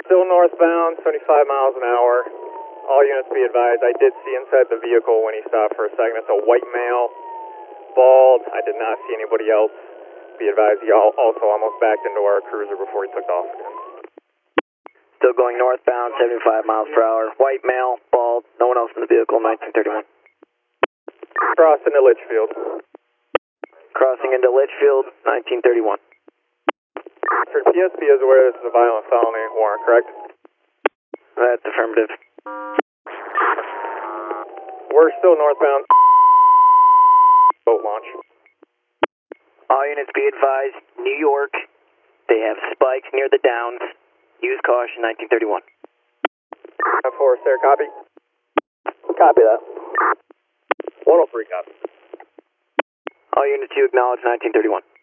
Still northbound, 75 miles an hour. All units be advised, I did see inside the vehicle when he stopped for a second. It's a white male, bald. I did not see anybody else. Be advised, he also almost backed into our cruiser before he took off again. Still going northbound, 75 miles per hour. White male, bald, no one else in the vehicle, 1931. Crossed into Litchfield. Crossing into Litchfield, 1931. Sir, PSP is aware this is a violent felony warrant, correct? That's affirmative. We're still northbound. Boat launch. All units be advised, New York, they have spikes near the downs. Use caution, 1931. 4, sir, copy. Copy that. 103, copy. All units, you acknowledge 1931.